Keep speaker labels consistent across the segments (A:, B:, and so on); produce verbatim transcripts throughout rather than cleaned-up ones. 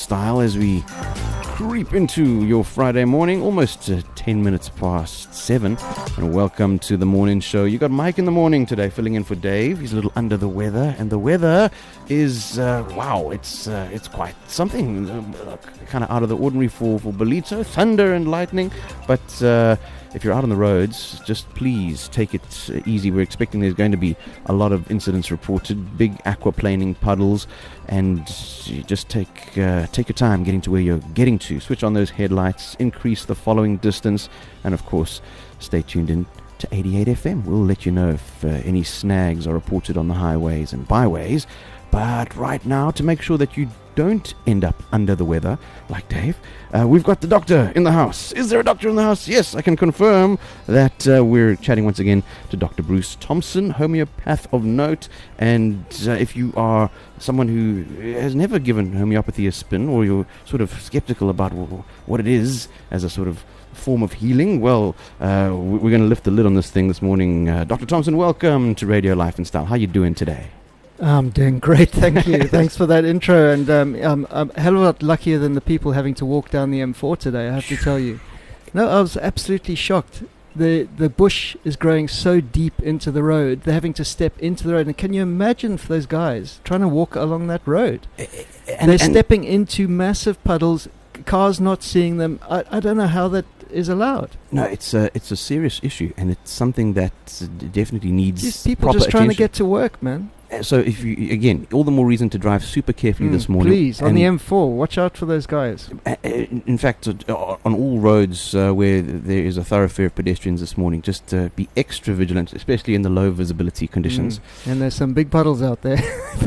A: style as we creep into your Friday morning, almost uh, ten minutes past seven. And welcome to the morning show. You got Mike in the morning today, filling in for Dave. He's a little under the weather, and the weather is uh, wow. It's uh, it's quite something, uh, kind of out of the ordinary for for Ballito, thunder and lightning. But uh, if you're out on the roads, just please take it easy. We're expecting there's going to be a lot of incidents reported, big aquaplaning puddles, and you just take uh, take your time getting to where you're getting to. Switch on those headlights, increase the following distance, and of course, stay tuned in to eighty-eight F M. We'll let you know if uh, any snags are reported on the highways and byways. But right now, to make sure that you don't end up under the weather like Dave, uh, we've got the doctor in the house. Is there a doctor in the house? Yes, I can confirm that uh, we're chatting once again to Doctor Bruce Thompson, homeopath of note. And uh, if you are someone who has never given homeopathy a spin, or you're sort of skeptical about w- what it is as a sort of form of healing, well, uh, we're going to lift the lid on this thing this morning. Uh, Doctor Thompson, welcome to Radio Life and Style. How you doing today?
B: I'm doing great, thank you. Thanks for that intro. And um, um, I'm a hell of a lot luckier than the people having to walk down the M four today, I have to tell you. No, I was absolutely shocked. The the bush is growing so deep into the road, they're having to step into the road. And can you imagine for those guys trying to walk along that road? And they're and stepping into massive puddles, cars not seeing them. I, I don't know how that is allowed.
A: No, it's a, it's a serious issue, and it's something that uh, definitely needs
B: These people
A: proper
B: just trying
A: attention.
B: to get to work, man.
A: So if you, again, all the more reason to drive super carefully
B: Mm,
A: this morning.
B: Please, on the M four, watch out for those guys.
A: Uh, in fact, uh, on all roads uh, where there is a thoroughfare of pedestrians this morning, just uh, be extra vigilant, especially in the low visibility conditions.
B: Mm. And there's some big puddles out there.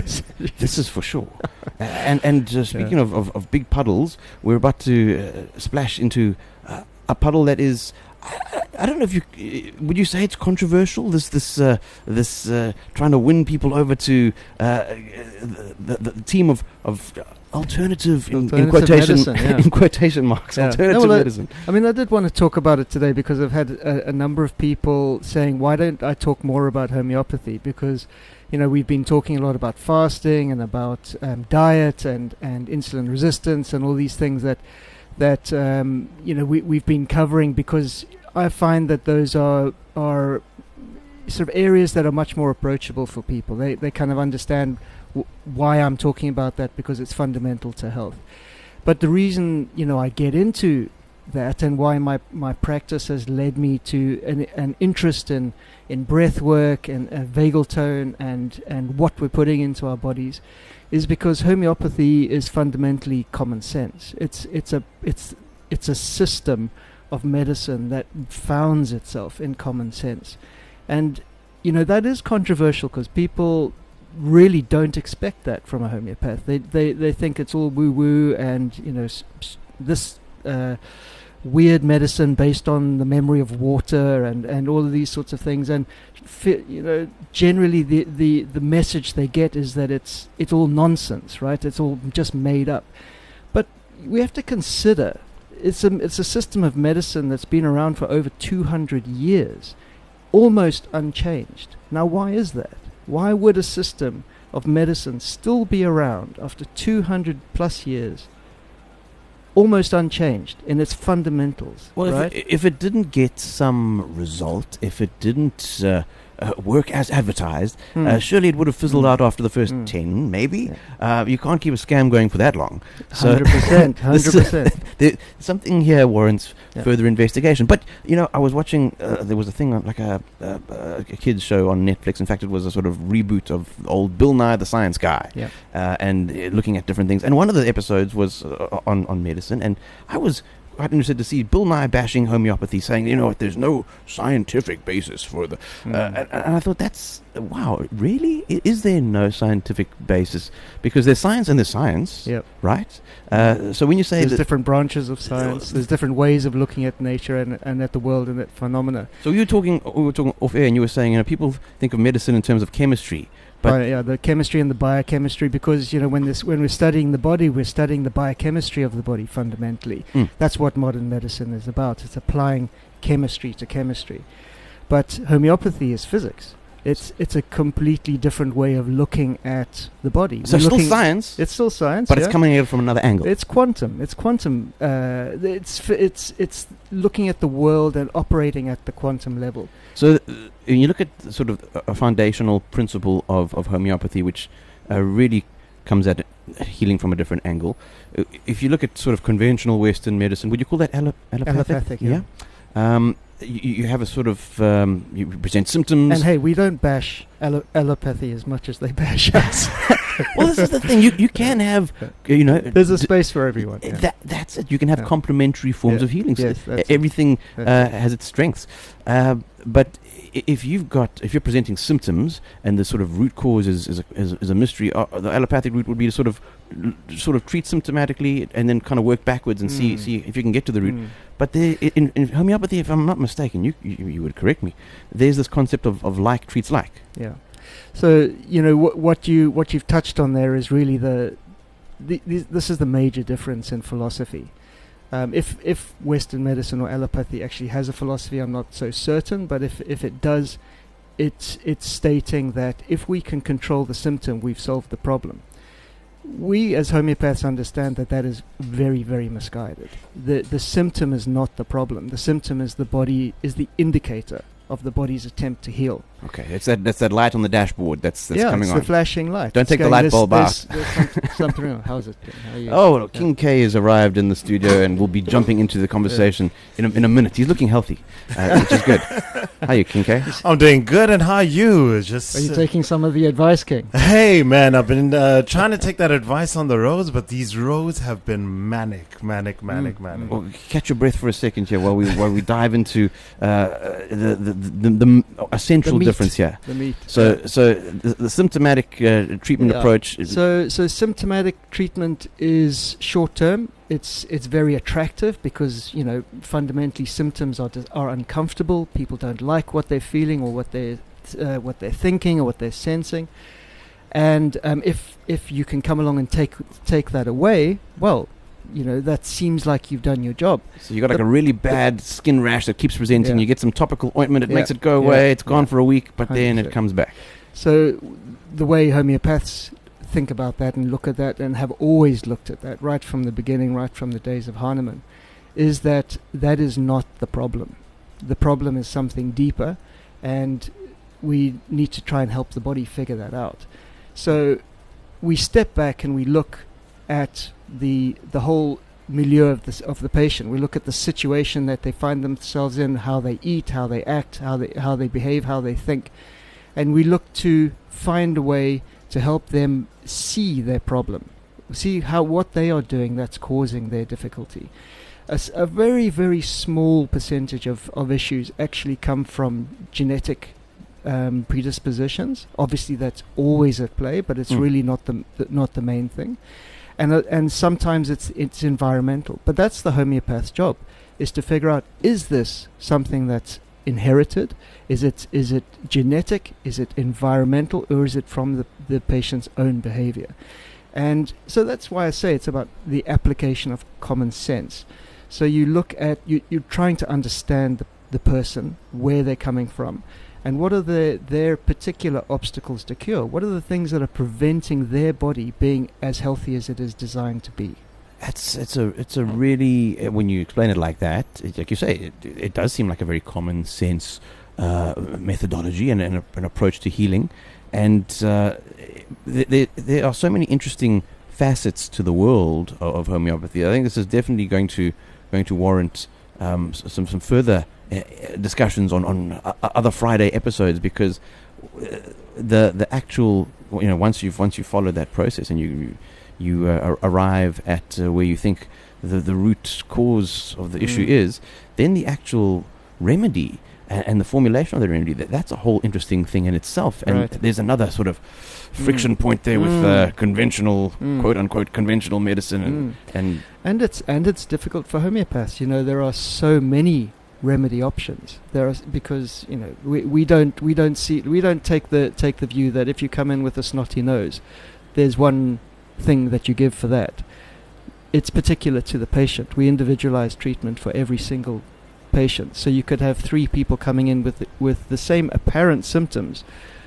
A: This is for sure. uh, and and uh, speaking yeah. of, of, of big puddles, we're about to uh, splash into uh, a puddle that is... I, I don't know if you uh, would you say it's controversial. This this uh, this uh, trying to win people over to uh, the, the, the team of of alternative, in,
B: alternative
A: in quotation
B: medicine, yeah.
A: in quotation marks
B: yeah.
A: alternative
B: no, well,
A: medicine.
B: I, I mean, I did want to talk about it today because I've had a, a number of people saying, "Why don't I talk more about homeopathy?" Because you know we've been talking a lot about fasting and about um, diet and and insulin resistance and all these things that. that um, you know we, we've been covering, because I find that those are are sort of areas that are much more approachable for people. They they kind of understand w- why I'm talking about that, because it's fundamental to health. But the reason you know I get into that, and why my, my practice has led me to an, an interest in, in breath work and uh, vagal tone and, and what we're putting into our bodies, is because homeopathy is fundamentally common sense. It's it's a it's it's a system of medicine that founds itself in common sense, and you know that is controversial because people really don't expect that from a homeopath. They they they think it's all woo woo and you know s- s- this uh, weird medicine based on the memory of water and, and all of these sorts of things, and fi- you know generally the, the, the message they get is that it's it's all nonsense, right? It's all just made up. But we have to consider it's a it's a system of medicine that's been around for over two hundred years, almost unchanged. Now, why is that? Why would a system of medicine still be around after two hundred plus years? Almost unchanged in its fundamentals.
A: Well,
B: right?
A: if, it, if it didn't get some result, if it didn't uh, uh, work as advertised,
B: mm.
A: uh, surely it would have fizzled
B: mm.
A: out after the first
B: mm.
A: ten, maybe.
B: Yeah.
A: Uh, you can't keep a scam going for that long. So
B: one hundred percent, one hundred percent.
A: there, something here warrants
B: yeah.
A: further investigation. But, you know, I was watching, uh, there was a thing, on, like a, uh, a kids show on Netflix. In fact, it was a sort of reboot of old Bill Nye the Science Guy.
B: Yeah.
A: Uh, and uh, looking at different things. And one of the episodes was uh, on, on medicine, and I was quite interested to see Bill Nye bashing homeopathy, saying, you know, there's no scientific basis for the...
B: Mm.
A: Uh, and, and I thought, that's... Wow, really? I, is there no scientific basis? Because there's science and there's science,
B: yep.
A: right? Uh, so when you say...
B: There's
A: that
B: different branches of science. There's different ways of looking at nature and, and at the world and at phenomena.
A: So you were talking, we were talking off air, and you were saying, you know, people think of medicine in terms of chemistry. But
B: Bio, yeah, the chemistry and the biochemistry, because you know when this when we're studying the body, we're studying the biochemistry of the body fundamentally.
A: Mm.
B: That's what modern medicine is about. It's applying chemistry to chemistry. But homeopathy is physics. It's it's a completely different way of looking at the body.
A: So
B: We're
A: still
B: looking-
A: science,
B: It's still science,
A: but
B: yeah.
A: it's coming at it from another angle.
B: It's quantum. It's quantum. Uh, it's f- it's it's looking at the world and operating at the quantum level.
A: So uh, when you look at the sort of a- a foundational principle of, of homeopathy, which uh, really comes at it, healing from a different angle. Uh, if you look at sort of conventional Western medicine, would you call that allo- allopathic?
B: Allopathic, yeah.
A: Um, you, you have a sort of um, you present symptoms.
B: And hey, we don't bash allo- allopathy as much as they bash us.
A: Well, this is the thing. You you can have, uh, you know,
B: There's a
A: d-
B: space for everyone.
A: uh,
B: Yeah.
A: That that's it. You can have
B: Yeah.
A: complementary forms
B: Yeah.
A: of healing. So
B: Yes,
A: uh,
B: that's it.
A: everything
B: That's
A: uh, has its strengths. Uh, but i- if you've got, if you're presenting symptoms and the sort of root cause is is a, is, is a mystery, uh, the allopathic route would be to sort of l- sort of treat symptomatically and then kind of work backwards and see
B: Mm.
A: see if you can get to the root.
B: Mm.
A: But there, i- in, in homeopathy, if I'm not mistaken, you, you you would correct me. There's this concept of, of like treats like.
B: Yeah. So you know what what you what you've touched on there is really the, the, the this is the major difference in philosophy. Um, if if Western medicine or allopathy actually has a philosophy, I'm not so certain. But if if it does, it's it's stating that if we can control the symptom, we've solved the problem. We as homeopaths understand that that is very very misguided. The the symptom is not the problem. The symptom is the body is the indicator of the body's attempt to heal.
A: Okay, it's that that's that light on the dashboard that's that's
B: yeah,
A: coming
B: it's
A: on.
B: the flashing light.
A: Don't
B: It's
A: take the
B: going,
A: light
B: "There's-
A: bulb
B: there's-
A: out."
B: there's some- something wrong. How's it? How are you?
A: Oh,
B: Yeah.
A: King K has arrived in the studio and will be jumping into the conversation in a, in a minute. He's looking healthy, uh, which is good. How are you, King K?
C: I'm doing good, and how are you? It's Just
B: Are you
C: uh,
B: taking some of the advice, King?
C: hey, man, I've been uh, trying to take that advice on the roads, but these roads have been manic, manic, manic,
B: Mm,
C: manic.
A: Well, catch your breath for a second here while we while we dive into uh, the, the, the, the, the essential
B: The meat.
A: difference here.
B: The meat.
A: So, so the, the symptomatic uh, treatment
B: Yeah.
A: approach. Is,
B: So, so symptomatic treatment is short term. It's it's very attractive because you know fundamentally symptoms are dis- are uncomfortable. People don't like what they're feeling or what they uh, what they're thinking or what they're sensing. And um, if if you can come along and take take that away, well, you know that seems like you've done your job.
A: so you got like
B: the-
A: a really bad skin rash that keeps presenting.
B: Yeah.
A: You get some topical ointment, it
B: Yeah.
A: makes it go
B: Yeah.
A: away. It's gone
B: Yeah.
A: for a week, but
B: one
A: then
B: hundred
A: it
B: percent.
A: comes back.
B: So w- the way homeopaths think about that and look at that and have always looked at that right from the beginning, right from the days of Hahnemann, is that that is not the problem. The problem is something deeper, and we need to try and help the body figure that out. So we step back and we look at the the whole milieu of the, s- of the patient. We look at the situation that they find themselves in, how they eat, how they act, how they how they behave, how they think, and we look to find a way to help them see their problem, see how what they are doing that's causing their difficulty. A, s- a very very small percentage of, of issues actually come from genetic um, predispositions. Obviously, that's always at play, but it's
A: Mm.
B: really not the, the not the main thing. And uh, and sometimes it's it's environmental. But that's the homeopath's job, is to figure out, is this something that's inherited? Is it is it genetic? Is it environmental? Or is it from the, the patient's own behavior? And so that's why I say it's about the application of common sense. So you look at, you, you're trying to understand the, the person, where they're coming from, and what are the, their particular obstacles to cure? What are the things that are preventing their body being as healthy as it is designed to be?
A: It's it's a it's a really uh, when you explain it like that, it, like you say, it, it does seem like a very common sense uh, methodology and, and a, an approach to healing. And uh, th- there there are so many interesting facets to the world of, of homeopathy. I think this is definitely going to going to warrant um, s- some some further uh, discussions on on uh, other Friday episodes, because uh, the the actual, you know, once you've once you follow that process and you. you you uh, ar- arrive at uh, where you think the the root cause of the issue
B: Mm.
A: is, then the actual remedy and, and the formulation of the remedy, that, that's a whole interesting thing in itself. And
B: Right.
A: there's another sort of friction
B: Mm.
A: point there with
B: Mm.
A: uh, conventional,
B: Mm.
A: quote unquote, conventional medicine. And,
B: Mm.
A: and
B: And it's and it's difficult for homeopaths. You know, there are so many remedy options. There are s- because you know we, we don't we don't see we don't take the take the view that if you come in with a snotty nose, there's one thing that you give for that. It's particular to the patient. We individualize treatment for every single patient. So you could have three people coming in with the, with the same apparent symptoms,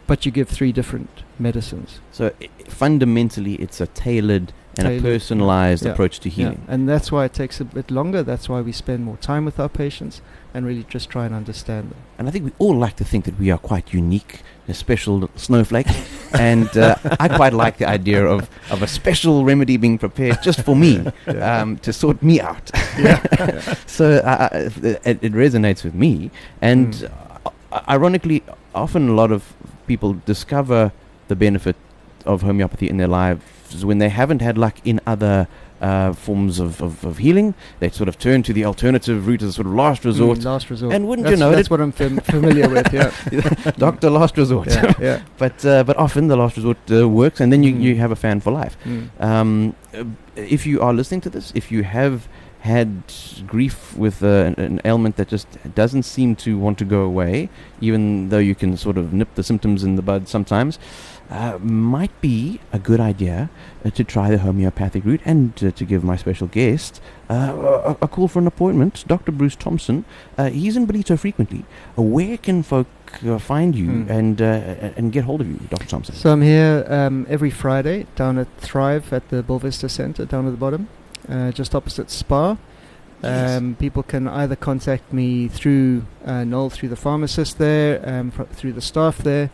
B: but you give three different medicines.
A: So I- fundamentally, it's a tailored and
B: Tailored,
A: a personalized
B: yeah.
A: approach to healing.
B: Yeah. And that's why it takes a bit longer. That's why we spend more time with our patients and really just try and understand them.
A: And I think we all like to think that we are quite unique, a special little snowflake. and uh, I quite like the idea of, of a special remedy being prepared just for me,
B: Yeah.
A: um, to sort me out.
B: Yeah. Yeah.
A: So uh, uh, it, it resonates with me. And
B: Mm.
A: uh, ironically, often a lot of people discover the benefit of homeopathy in their lives when they haven't had luck in other uh, forms of, of, of healing. They sort of turn to the alternative route as a sort of last resort.
B: Mm, last resort.
A: And wouldn't
B: that's,
A: you know
B: that's
A: it-
B: what I'm fam- familiar with. Yeah.
A: Doctor Last Resort.
B: Yeah. Yeah.
A: but uh, but often the last resort uh, works, and then you,
B: Mm.
A: you have a fan for life.
B: Mm.
A: Um, uh, if you are listening to this, if you have had grief with uh, an, an ailment that just doesn't seem to want to go away, even though you can sort of nip the symptoms in the bud sometimes, uh, might be a good idea uh, to try the homeopathic route and uh, to give my special guest uh, a, a call for an appointment. Doctor Bruce Thompson, uh, he's in Ballito frequently. Uh, where can folk uh, find you
B: Mm.
A: and uh, and get hold of you, Doctor Thompson?
B: So I'm here um, every Friday down at Thrive at the Bull Vista Centre down at the bottom, uh, just opposite Spa.
A: Yes.
B: Um, people can either contact me through uh, Noel, through the pharmacist there, um, fr- through the staff there,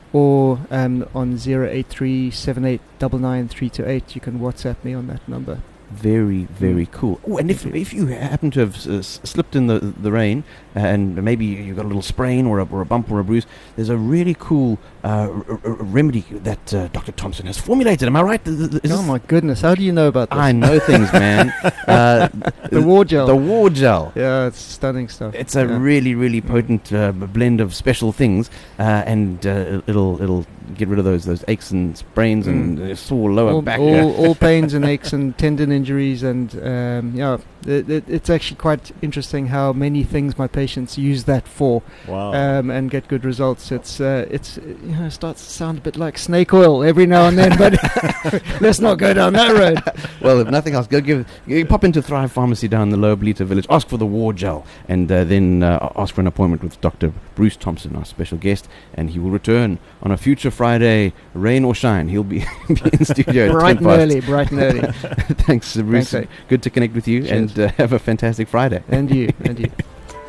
B: or um, on zero eight three seven eight nine nine three two eight. You can WhatsApp me on that number.
A: Very, very
B: Mm.
A: cool. Oh, and if
B: Thank you.
A: if you happen to have s- s- slipped in the the rain and maybe you've got a little sprain or a, or a bump or a bruise, there's a really cool uh, r- r- remedy that uh, Doctor Thompson has formulated. Am I right? Th- th- is
B: Oh
A: this-
B: my goodness! How do you know about this?
A: I know things, man. Uh,
B: the war gel.
A: The war gel.
B: Yeah, it's stunning stuff.
A: It's a
B: Yeah.
A: really, really
B: Mm.
A: potent uh, b- blend of special things, uh, and uh, it'll it'll get rid of those those aches and sprains and
B: Mm.
A: uh, sore lower
B: all,
A: back. uh,
B: all, all pains and aches and tendon injuries, and um, yeah, it, it, it's actually quite interesting how many things my patients use that for,
C: Wow.
B: um, and get good results. It's uh, it's uh, you know, it starts to sound a bit like snake oil every now and then, but let's not go down that road.
A: Well, if nothing else, go give you pop into Thrive Pharmacy down in the Lower Ballito Village, ask for the war gel, and uh, then uh, ask for an appointment with Doctor Bruce Thompson, our special guest, and he will return on a future Friday, rain or shine. He'll be, be in studio at
B: Bright
A: ten
B: and
A: past.
B: early, bright and early.
A: Thanks, uh, Bruce.
B: Thanks, eh?
A: Good to connect with you,
B: Cheers.
A: and uh, have a fantastic Friday.
B: And you, and you.